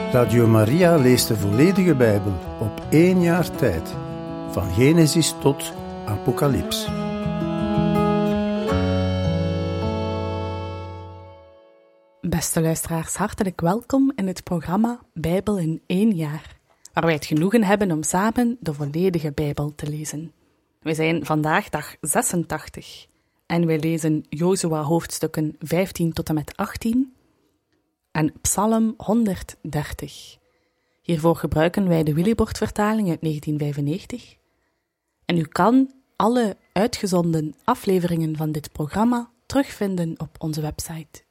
Radio Maria leest de volledige Bijbel op 1 jaar tijd, van Genesis tot Apocalyps. Beste luisteraars, hartelijk welkom in het programma Bijbel in 1 jaar, waar wij het genoegen hebben om samen de volledige Bijbel te lezen. We zijn vandaag dag 86 en wij lezen Jozua hoofdstukken 15 tot en met 18 en Psalm 130. Hiervoor gebruiken wij de Willibrord-vertaling uit 1995. En u kan alle uitgezonden afleveringen van dit programma terugvinden op onze website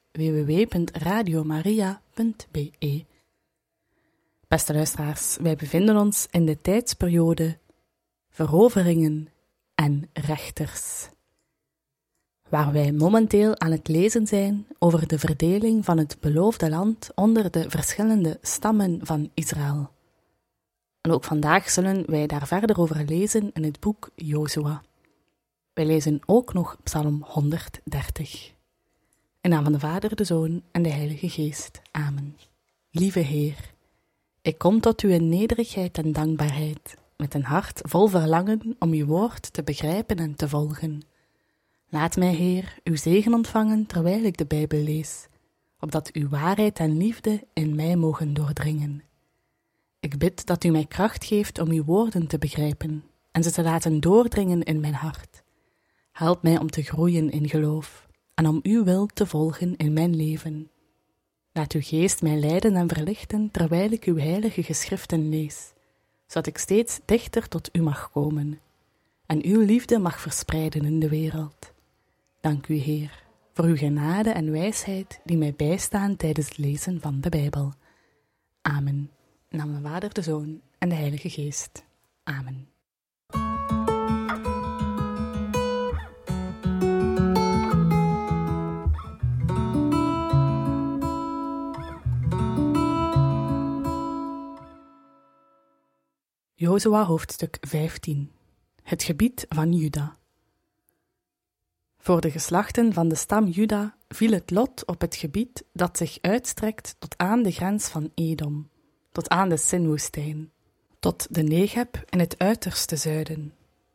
www.radiomaria.be. Beste luisteraars, wij bevinden ons in de tijdsperiode veroveringen en rechters, waar wij momenteel aan het lezen zijn over de verdeling van het beloofde land onder de verschillende stammen van Israël. En ook vandaag zullen wij daar verder over lezen in het boek Jozua. Wij lezen ook nog Psalm 130. In naam van de Vader, de Zoon en de Heilige Geest. Amen. Lieve Heer, ik kom tot u in nederigheid en dankbaarheid, met een hart vol verlangen om uw woord te begrijpen en te volgen. Laat mij, Heer, uw zegen ontvangen terwijl ik de Bijbel lees, opdat uw waarheid en liefde in mij mogen doordringen. Ik bid dat u mij kracht geeft om uw woorden te begrijpen en ze te laten doordringen in mijn hart. Help mij om te groeien in geloof en om uw wil te volgen in mijn leven. Laat uw geest mij leiden en verlichten terwijl ik uw heilige geschriften lees, zodat ik steeds dichter tot u mag komen en uw liefde mag verspreiden in de wereld. Dank u, Heer, voor uw genade en wijsheid die mij bijstaan tijdens het lezen van de Bijbel. Amen. In naam van de Vader, de Zoon en de Heilige Geest. Amen. Jozua hoofdstuk 15. Het gebied van Juda. Voor de geslachten van de stam Juda viel het lot op het gebied dat zich uitstrekt tot aan de grens van Edom, tot aan de Sinwoestijn, tot de Negeb in het uiterste zuiden.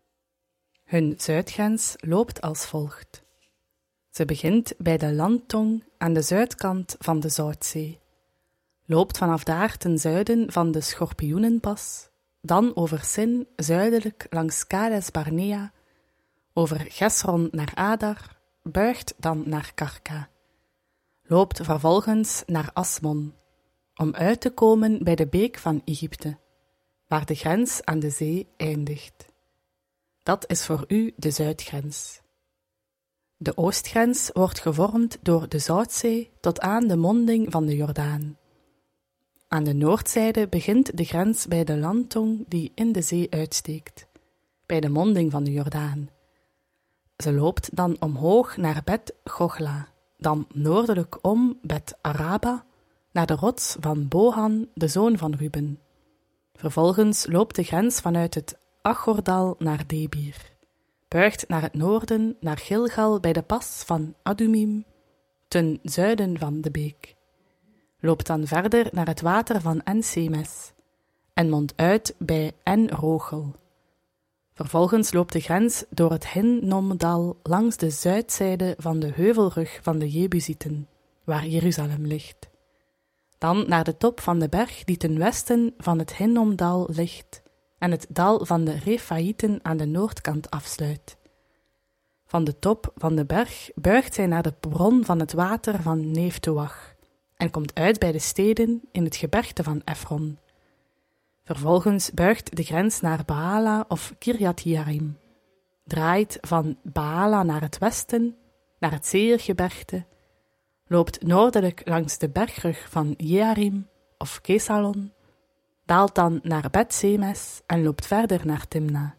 Hun zuidgrens loopt als volgt. Ze begint bij de landtong aan de zuidkant van de Zoutzee, loopt vanaf daar ten zuiden van de Schorpioenenpas, dan over Sin zuidelijk langs Kades Barnea, over Gesron naar Adar, buigt dan naar Karka, loopt vervolgens naar Asmon, om uit te komen bij de beek van Egypte, waar de grens aan de zee eindigt. Dat is voor u de zuidgrens. De oostgrens wordt gevormd door de Zoutzee tot aan de monding van de Jordaan. Aan de noordzijde begint de grens bij de landtong die in de zee uitsteekt, bij de monding van de Jordaan. Ze loopt dan omhoog naar Bet Gochla, dan noordelijk om Bet Araba, naar de rots van Bohan, de zoon van Ruben. Vervolgens loopt de grens vanuit het Achordal naar Debir, buigt naar het noorden, naar Gilgal bij de pas van Adumim, ten zuiden van de beek. Loopt dan verder naar het water van En-Semes en mondt uit bij En-Rogel. Vervolgens loopt de grens door het Hinnomdal langs de zuidzijde van de heuvelrug van de Jebusieten, waar Jeruzalem ligt. Dan naar de top van de berg die ten westen van het Hinnomdal ligt en het dal van de Refaïten aan de noordkant afsluit. Van de top van de berg buigt zij naar de bron van het water van Neftoach en komt uit bij de steden in het gebergte van Efron. Vervolgens buigt de grens naar Baala of Kirjat-Jearim, draait van Baala naar het westen, naar het Seirgebergte, loopt noordelijk langs de bergrug van Jearim of Kesalon, daalt dan naar Bet-Semes en loopt verder naar Timna.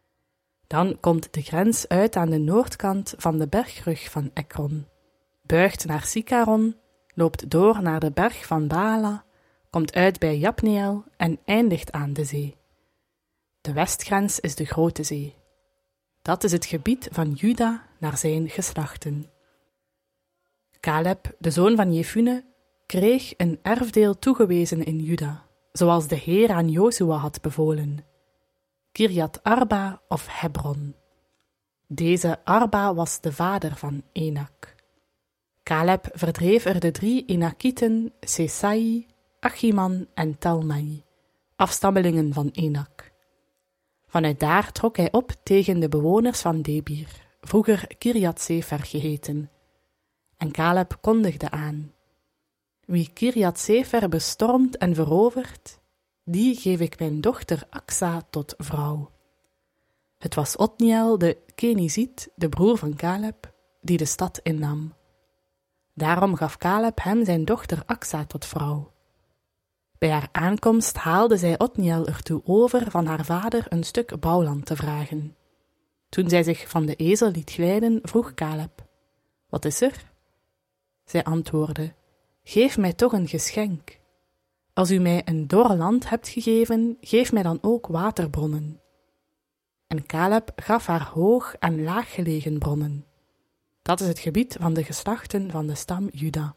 Dan komt de grens uit aan de noordkant van de bergrug van Ekron, buigt naar Sikaron, loopt door naar de berg van Baala, komt uit bij Japneel en eindigt aan de zee. De westgrens is de Grote Zee. Dat is het gebied van Juda naar zijn geslachten. Caleb, de zoon van Jefune, kreeg een erfdeel toegewezen in Juda, zoals de Heer aan Jozua had bevolen. Kirjat Arba of Hebron. Deze Arba was de vader van Enak. Caleb verdreef er de 3 Enakieten, Sesai, Achiman en Talmai, afstammelingen van Enak. Vanuit daar trok hij op tegen de bewoners van Debir, vroeger Kirjat Sefer geheten. En Caleb kondigde aan: wie Kirjat Sefer bestormt en verovert, die geef ik mijn dochter Aksa tot vrouw. Het was Otniel de Keniziet, de broer van Caleb, die de stad innam. Daarom gaf Caleb hem zijn dochter Aksa tot vrouw. Bij haar aankomst haalde zij Otniel ertoe over van haar vader een stuk bouwland te vragen. Toen zij zich van de ezel liet glijden, vroeg Caleb: wat is er? Zij antwoordde: geef mij toch een geschenk. Als u mij een dor land hebt gegeven, geef mij dan ook waterbronnen. En Caleb gaf haar hoog en laag gelegen bronnen. Dat is het gebied van de geslachten van de stam Juda.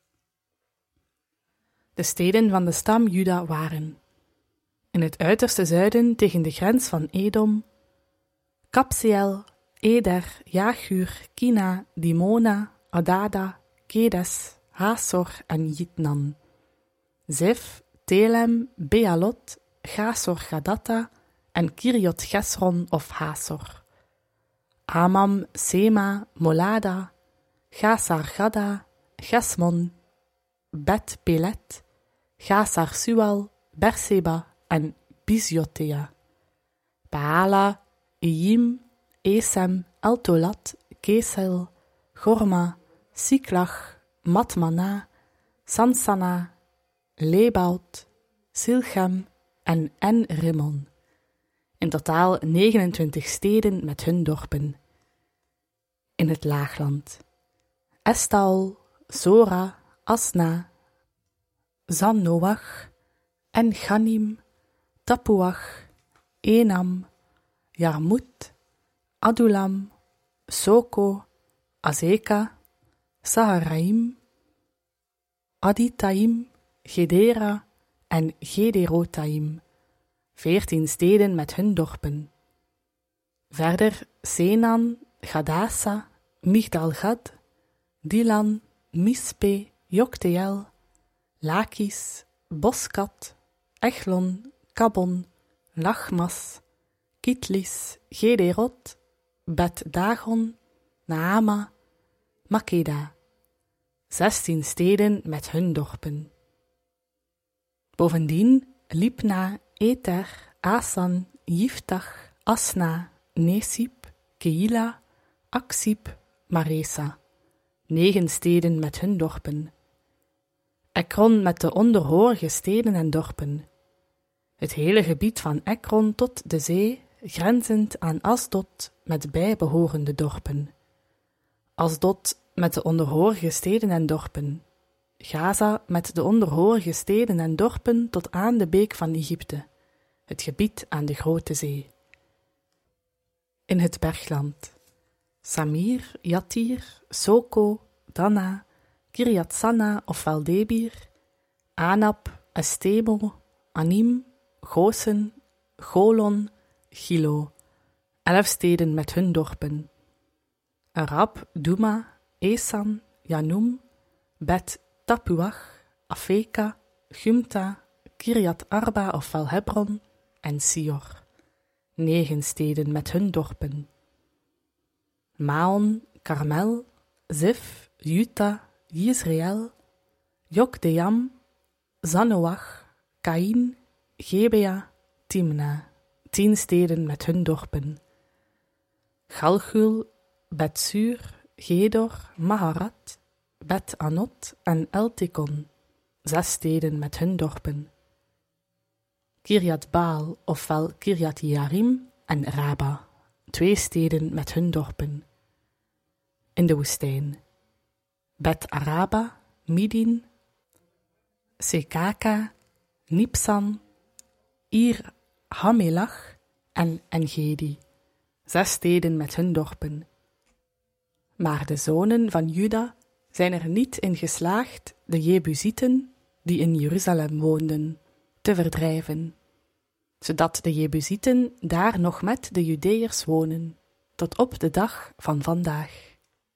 De steden van de stam Juda waren: in het uiterste zuiden tegen de grens van Edom, Kabseel, Eder, Jagur, Kina, Dimona, Adada, Kedes, Hasor en Jitnan. Zef, Telem, Bealot, Gasor Gadatta en Kirjot Gesron of Hasor. Amam, Sema, Molada, Gasar Gada, Gesmon, Bet Pelet, Gasar Sual, Berseba en Bizjotea. Baala, Iyim, Esem, Eltolat, Kesel, Gorma, Siklach, Matmana, Sansana, Lebaut, Silchem en En-Rimmon. In totaal 29 steden met hun dorpen. In het laagland: Estaol, Sora, Asna, Zanoach, En-Ganim, Tapuach, Enam, Jarmut, Adulam, Soko, Azeka, Saharaim, Aditaim, Gedera en Gederotaim, 14 steden met hun dorpen. Verder Senan, Gadasa, Migdal-Gad, Dilan, Mispe, Jokteel, Lakis, Boskat, Echlon, Kabon, Lachmas, Kitlis, Gederot, Bet-Dagon, Naama, Makeda, 16 steden met hun dorpen. Bovendien Libna, Eter, Asan, Yiftach, Asna, Nesip, Keila, Aksib, Maresa, 9 steden met hun dorpen. Ekron met de onderhorige steden en dorpen. Het hele gebied van Ekron tot de zee, grenzend aan Asdod met bijbehorende dorpen. Asdod met de onderhorige steden en dorpen. Gaza met de onderhorige steden en dorpen tot aan de beek van Egypte, het gebied aan de Grote Zee. In het bergland: Samir, Jatir, Soko, Dana, Kirjat Sanna ofwel Debir, Anab, Estemo, Anim, Gosen, Golon, Gilo, 11 steden met hun dorpen. Arab, Duma, Esan, Janum, Bet Tapuach, Afeka, Gumta, Kirjat Arba ofwel Hebron en Sior, 9 steden met hun dorpen. Maon, Karmel, Zif, Juta, Yisrael, Jokdeam, Zanoach, Kain, Gebea, Timna, 10 steden met hun dorpen. Galgul, Betsur, Gedor, Maharat, Bet-Anot en Eltekon, 6 steden met hun dorpen. Kirjat Baal ofwel Kirjat Jearim en Raba, 2 steden met hun dorpen. In de woestijn: Bet-Araba, Midin, Sekaka, Nipsan, Ir Hamelach en Engedi, 6 steden met hun dorpen. Maar de zonen van Juda zijn er niet in geslaagd de Jebusieten, die in Jeruzalem woonden, te verdrijven, zodat de Jebusieten daar nog met de Judeërs wonen, tot op de dag van vandaag.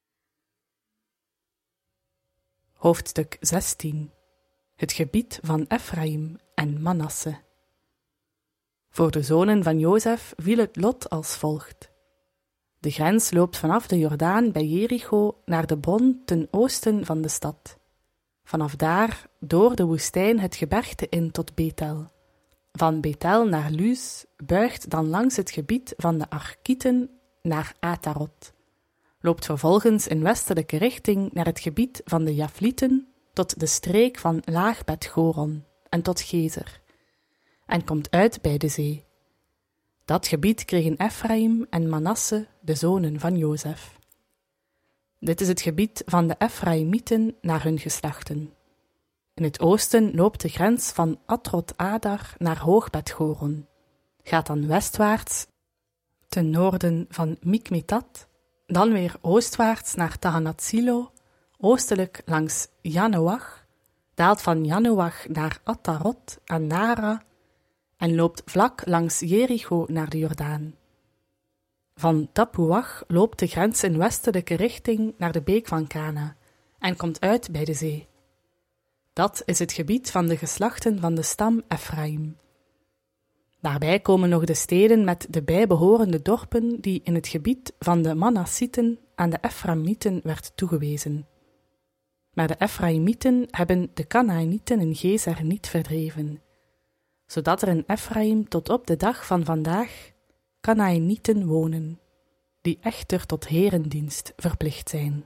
Hoofdstuk 16. Het gebied van Efraïm en Manasse. Voor de zonen van Jozef viel het lot als volgt. De grens loopt vanaf de Jordaan bij Jericho naar de bron ten oosten van de stad. Vanaf daar door de woestijn het gebergte in tot Betel. Van Betel naar Luz buigt dan langs het gebied van de Arkieten naar Atarot. Loopt vervolgens in westelijke richting naar het gebied van de Jaflieten tot de streek van Laag Bet-Goron en tot Gezer, en komt uit bij de zee. Dat gebied kregen Efraïm en Manasse, de zonen van Jozef. Dit is het gebied van de Efraïmieten naar hun geslachten. In het oosten loopt de grens van Atrot-Adar naar Hoog Bet-Goron, gaat dan westwaarts ten noorden van Mikmetat, dan weer oostwaarts naar Tahanatsilo, oostelijk langs Janoach, daalt van Janoach naar Atarot en Nara en loopt vlak langs Jericho naar de Jordaan. Van Tapuach loopt de grens in westelijke richting naar de beek van Kana en komt uit bij de zee. Dat is het gebied van de geslachten van de stam Efraïm. Daarbij komen nog de steden met de bijbehorende dorpen die in het gebied van de Manassieten aan de Efraïmieten werd toegewezen. Maar de Efraïmieten hebben de Kanaanieten in Gezer niet verdreven, zodat er in Efraïm tot op de dag van vandaag Kanaanieten wonen, die echter tot herendienst verplicht zijn.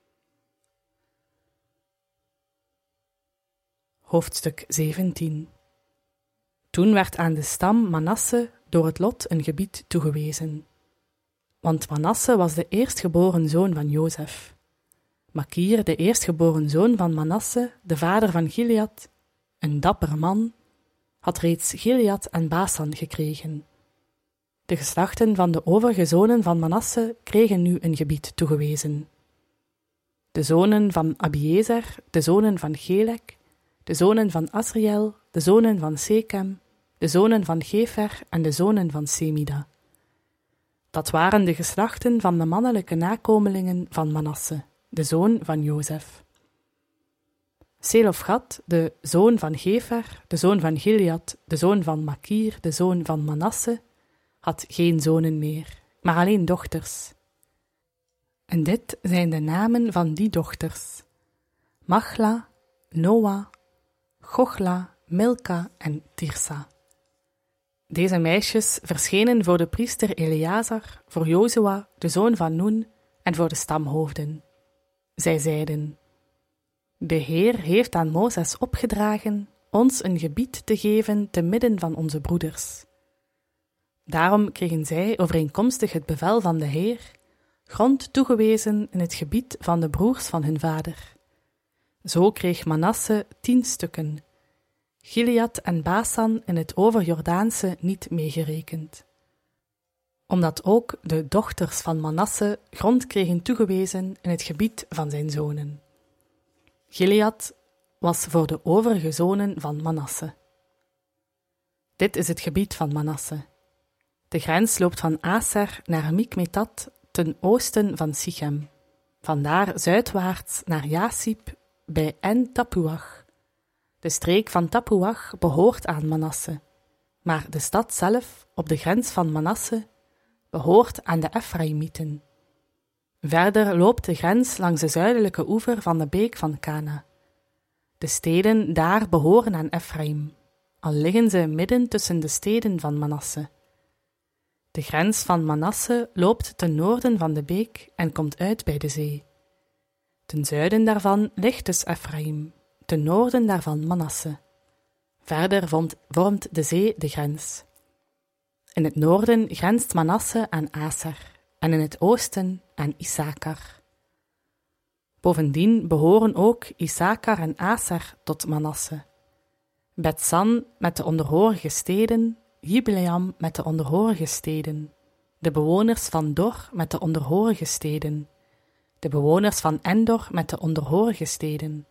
Hoofdstuk 17. Toen werd aan de stam Manasse door het lot een gebied toegewezen. Want Manasse was de eerstgeboren zoon van Jozef. Makir, de eerstgeboren zoon van Manasse, de vader van Gilead, een dapper man, had reeds Gilead en Basan gekregen. De geslachten van de overige zonen van Manasse kregen nu een gebied toegewezen. De zonen van Abiezer, de zonen van Gelek, de zonen van Asriel, de zonen van Sechem, de zonen van Gefer en de zonen van Semida. Dat waren de geslachten van de mannelijke nakomelingen van Manasse, de zoon van Jozef. Selofgat, de zoon van Gefer, de zoon van Gilead, de zoon van Makir, de zoon van Manasse, had geen zonen meer, maar alleen dochters. En dit zijn de namen van die dochters: Machla, Noa, Gochla, Milka en Tirsa. Deze meisjes verschenen voor de priester Eleazar, voor Jozua, de zoon van Nun, en voor de stamhoofden. Zij zeiden: De Heer heeft aan Mozes opgedragen ons een gebied te geven te midden van onze broeders. Daarom kregen zij, overeenkomstig het bevel van de Heer, grond toegewezen in het gebied van de broers van hun vader. Zo kreeg Manasse 10 stukken, Gilead en Basan in het overjordaanse niet meegerekend. Omdat ook de dochters van Manasse grond kregen toegewezen in het gebied van zijn zonen. Gilead was voor de overige zonen van Manasse. Dit is het gebied van Manasse. De grens loopt van Aser naar Mikmetat ten oosten van Sichem, vandaar zuidwaarts naar Jasip bij En-Tapuach. De streek van Tapuach behoort aan Manasse, maar de stad zelf, op de grens van Manasse, behoort aan de Efraïmieten. Verder loopt de grens langs de zuidelijke oever van de beek van Kana. De steden daar behoren aan Efraïm, al liggen ze midden tussen de steden van Manasse. De grens van Manasse loopt ten noorden van de beek en komt uit bij de zee. Ten zuiden daarvan ligt dus Efraïm, ten noorden daarvan Manasse. Verder vormt de zee de grens. In het noorden grenst Manasse aan Aser en in het oosten aan Issachar. Bovendien behoren ook Issachar en Aser tot Manasse. Bet-San met de onderhorige steden, Jibleam met de onderhorige steden, de bewoners van Dor met de onderhorige steden, de bewoners van Endor met de onderhorige steden,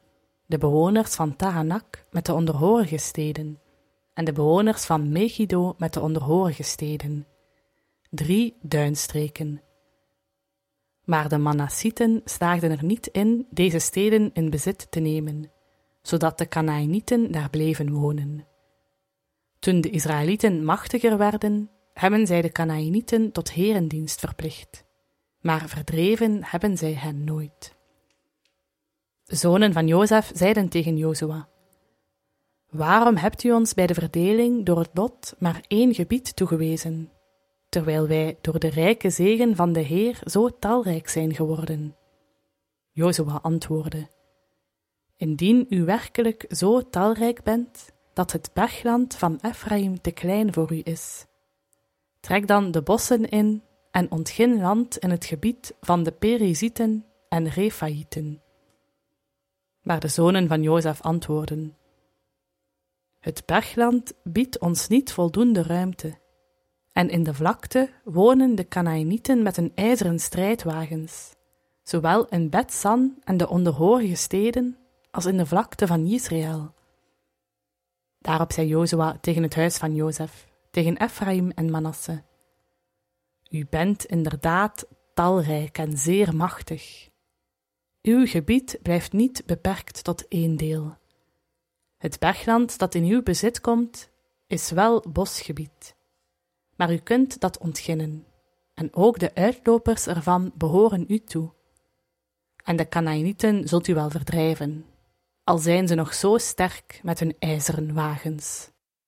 de bewoners van Tahanak met de onderhorige steden, en de bewoners van Megiddo met de onderhorige steden, 3 duinstreken. Maar de Manassieten slaagden er niet in deze steden in bezit te nemen, zodat de Kanaanieten daar bleven wonen. Toen de Israëlieten machtiger werden, hebben zij de Kanaanieten tot herendienst verplicht, maar verdreven hebben zij hen nooit. De zonen van Jozef zeiden tegen Jozua: Waarom hebt u ons bij de verdeling door het lot maar 1 gebied toegewezen, terwijl wij door de rijke zegen van de Heer zo talrijk zijn geworden? Jozua antwoordde: Indien u werkelijk zo talrijk bent, dat het bergland van Efraïm te klein voor u is, trek dan de bossen in en ontgin land in het gebied van de Perizieten en Refaïten. Maar de zonen van Jozef antwoordden: Het bergland biedt ons niet voldoende ruimte, en in de vlakte wonen de Kanaanieten met hun ijzeren strijdwagens, zowel in Bet-San en de onderhorige steden als in de vlakte van Israël. Daarop zei Jozua tegen het huis van Jozef, tegen Efraïm en Manasse: U bent inderdaad talrijk en zeer machtig. Uw gebied blijft niet beperkt tot 1 deel. Het bergland dat in uw bezit komt, is wel bosgebied, maar u kunt dat ontginnen, en ook de uitlopers ervan behoren u toe. En de Kanaanieten zult u wel verdrijven, al zijn ze nog zo sterk met hun ijzeren wagens.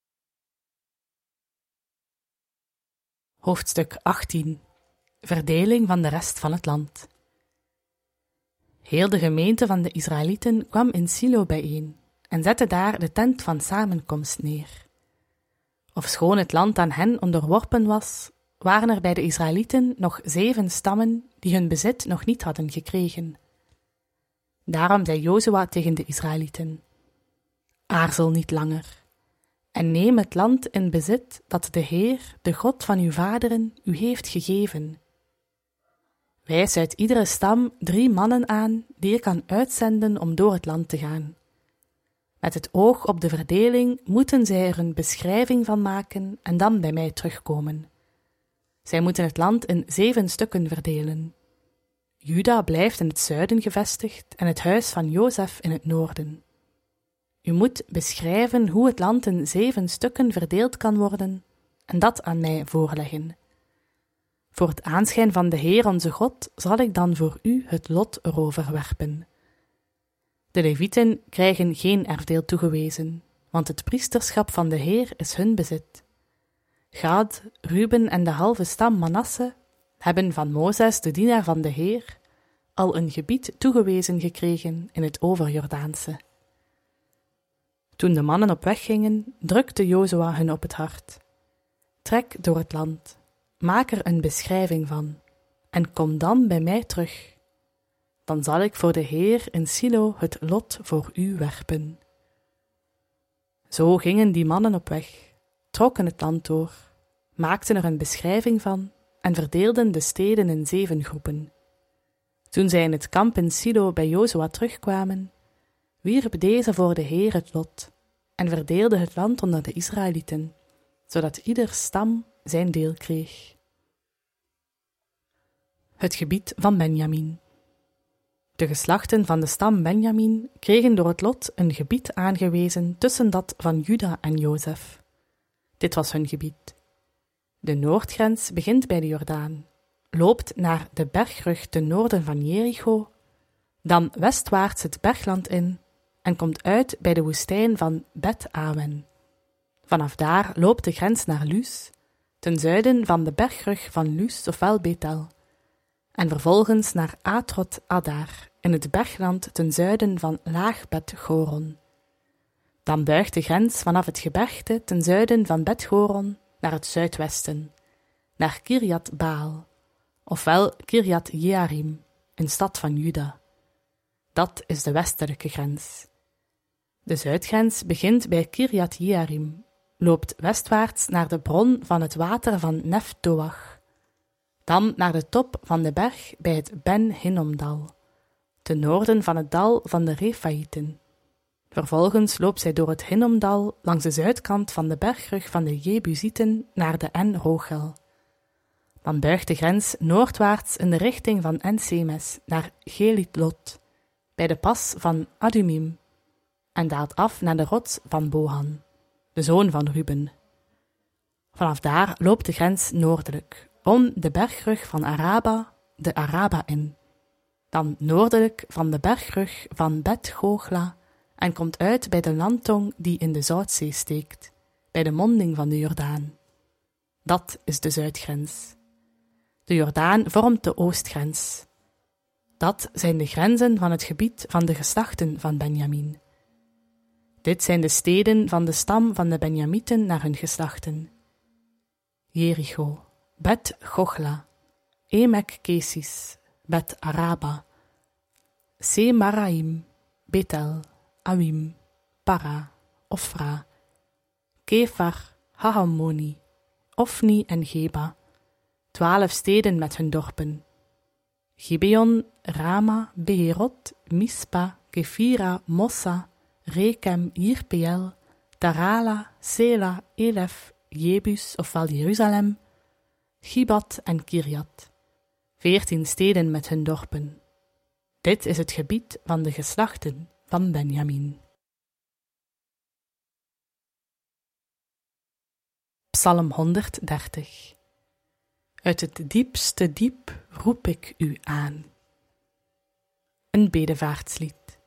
Hoofdstuk 18. Verdeling van de rest van het land. Heel de gemeente van de Israëlieten kwam in Silo bijeen en zette daar de tent van samenkomst neer. Ofschoon het land aan hen onderworpen was, waren er bij de Israëlieten nog 7 stammen die hun bezit nog niet hadden gekregen. Daarom zei Jozua tegen de Israëlieten: Aarzel niet langer, en neem het land in bezit dat de Heer, de God van uw vaderen, u heeft gegeven. Wijs uit iedere stam 3 mannen aan die je kan uitzenden om door het land te gaan. Met het oog op de verdeling moeten zij er een beschrijving van maken en dan bij mij terugkomen. Zij moeten het land in 7 stukken verdelen. Juda blijft in het zuiden gevestigd en het huis van Jozef in het noorden. U moet beschrijven hoe het land in 7 stukken verdeeld kan worden en dat aan mij voorleggen. Voor het aanschijn van de Heer onze God zal ik dan voor u het lot erover werpen. De Levieten krijgen geen erfdeel toegewezen, want het priesterschap van de Heer is hun bezit. Gad, Ruben en de halve stam Manasse hebben van Mozes, de dienaar van de Heer, al een gebied toegewezen gekregen in het overjordaanse. Toen de mannen op weg gingen, drukte Jozua hun op het hart: Trek door het land, maak er een beschrijving van, en kom dan bij mij terug. Dan zal ik voor de Heer in Silo het lot voor u werpen. Zo gingen die mannen op weg, trokken het land door, maakten er een beschrijving van en verdeelden de steden in 7 groepen. Toen zij in het kamp in Silo bij Jozua terugkwamen, wierp deze voor de Heer het lot en verdeelde het land onder de Israëlieten, zodat ieder stam zijn deel kreeg. Het gebied van Benjamin. De geslachten van de stam Benjamin kregen door het lot een gebied aangewezen tussen dat van Juda en Jozef. Dit was hun gebied. De noordgrens begint bij de Jordaan, loopt naar de bergrug ten noorden van Jericho, dan westwaarts het bergland in en komt uit bij de woestijn van Bet-Awen. Vanaf daar loopt de grens naar Luz, ten zuiden van de bergrug van Luz ofwel Betel, en vervolgens naar Atrot-Adar in het bergland ten zuiden van Laag Bet-Goron. Dan buigt de grens vanaf het gebergte ten zuiden van Bet-Goron naar het zuidwesten, naar Kirjat-Baal, ofwel Kirjat-Jearim, een stad van Juda. Dat is de westelijke grens. De zuidgrens begint bij Kirjat-Jearim, loopt westwaarts naar de bron van het water van Neftoach, dan naar de top van de berg bij het Ben-Hinnomdal, ten noorden van het dal van de Refaïten, Vervolgens loopt zij door het Hinnomdal langs de zuidkant van de bergrug van de Jebusieten naar de En-Rogel. Dan buigt de grens noordwaarts in de richting van En-Semes naar Gelitlot, bij de pas van Adumim, en daalt af naar de rots van Bohan, de zoon van Ruben. Vanaf daar loopt de grens noordelijk, om de bergrug van Araba, de Araba in, dan noordelijk van de bergrug van Bet-Gogla en komt uit bij de landtong die in de Zoutzee steekt, bij de monding van de Jordaan. Dat is de zuidgrens. De Jordaan vormt de oostgrens. Dat zijn de grenzen van het gebied van de geslachten van Benjamin. Dit zijn de steden van de stam van de Benjamieten naar hun geslachten: Jericho, Bet-Gogla, Emek-Kesis, Bet-Araba, Semaraim, Betel, Awim, Para, Ofra, Kefar, Hahamoni, Ofni en Geba, 12 steden met hun dorpen: Gibeon, Rama, Beherot, Mispa, Kefira, Mossa, Rekem, Jirpeel, Tarala, Sela, Elef, Jebus, ofwel Jeruzalem, Gibat en Kirjat, 14 steden met hun dorpen. Dit is het gebied van de geslachten van Benjamin. Psalm 130. Uit het diepste diep roep ik u aan. Een bedevaartslied.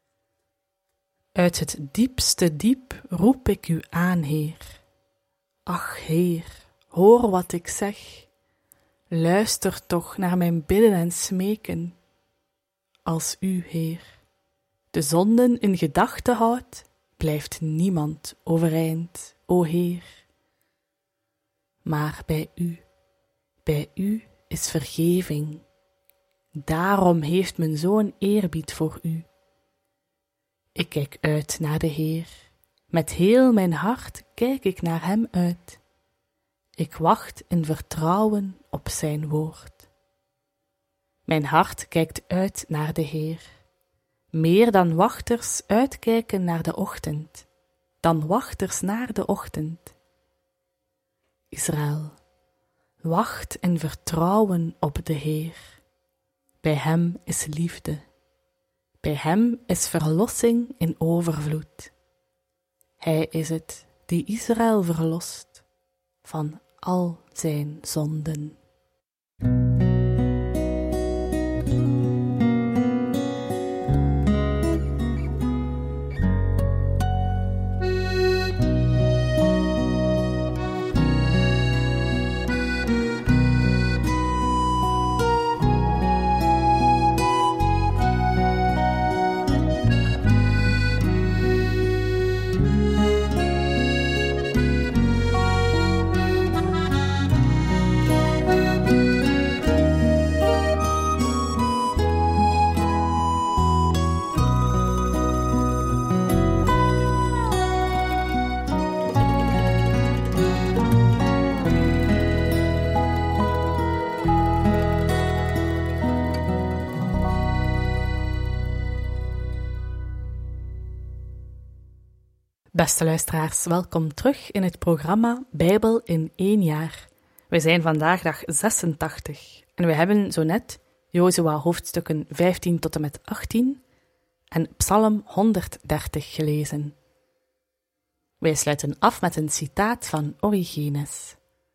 Uit het diepste diep roep ik u aan, Heer. Ach, Heer, hoor wat ik zeg. Luister toch naar mijn bidden en smeken. Als u, Heer, de zonden in gedachten houdt, blijft niemand overeind, o Heer. Maar bij u is vergeving. Daarom heeft men zo'n eerbied voor u. Ik kijk uit naar de Heer. Met heel mijn hart kijk ik naar hem uit. Ik wacht in vertrouwen op zijn woord. Mijn hart kijkt uit naar de Heer. Meer dan wachters uitkijken naar de ochtend, dan wachters naar de ochtend. Israël, wacht in vertrouwen op de Heer. Bij hem is liefde. Bij hem is verlossing in overvloed. Hij is het die Israël verlost van al zijn zonden. Beste luisteraars, welkom terug in het programma Bijbel in 1 jaar. We zijn vandaag dag 86 en we hebben zo net Jozua hoofdstukken 15 tot en met 18 en Psalm 130 gelezen. Wij sluiten af met een citaat van Origenes.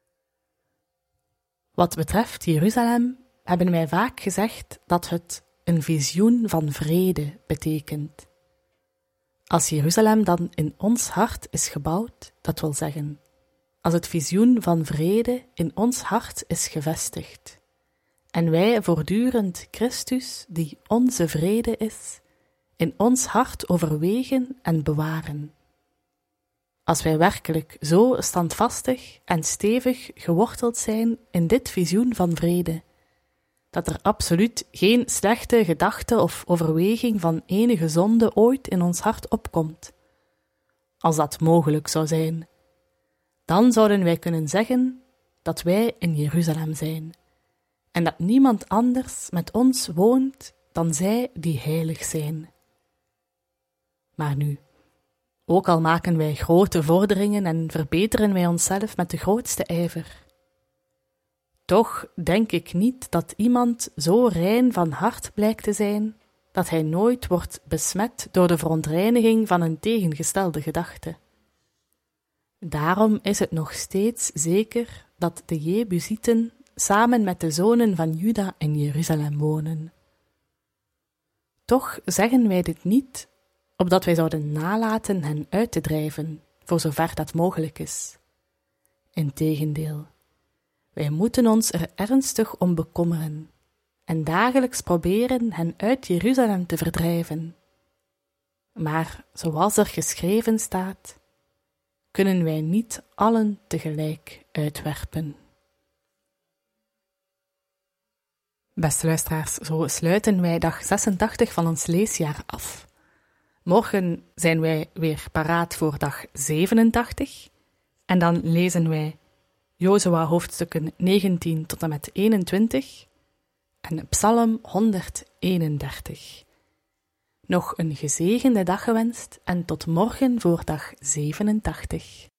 Wat betreft Jeruzalem hebben wij vaak gezegd dat het een visioen van vrede betekent. Als Jeruzalem dan in ons hart is gebouwd, dat wil zeggen, als het visioen van vrede in ons hart is gevestigd, en wij voortdurend Christus, die onze vrede is, in ons hart overwegen en bewaren. Als wij werkelijk zo standvastig en stevig geworteld zijn in dit visioen van vrede, dat er absoluut geen slechte gedachte of overweging van enige zonde ooit in ons hart opkomt, als dat mogelijk zou zijn, dan zouden wij kunnen zeggen dat wij in Jeruzalem zijn, en dat niemand anders met ons woont dan zij die heilig zijn. Maar nu, ook al maken wij grote vorderingen en verbeteren wij onszelf met de grootste ijver, toch denk ik niet dat iemand zo rein van hart blijkt te zijn, dat hij nooit wordt besmet door de verontreiniging van een tegengestelde gedachte. Daarom is het nog steeds zeker dat de Jebusieten samen met de zonen van Juda in Jeruzalem wonen. Toch zeggen wij dit niet, opdat wij zouden nalaten hen uit te drijven, voor zover dat mogelijk is. Integendeel, wij moeten ons er ernstig om bekommeren en dagelijks proberen hen uit Jeruzalem te verdrijven. Maar, zoals er geschreven staat, kunnen wij niet allen tegelijk uitwerpen. Beste luisteraars, zo sluiten wij dag 86 van ons leesjaar af. Morgen zijn wij weer paraat voor dag 87 en dan lezen wij Jozua hoofdstukken 19 tot en met 21 en Psalm 131. Nog een gezegende dag gewenst en tot morgen voor dag 87.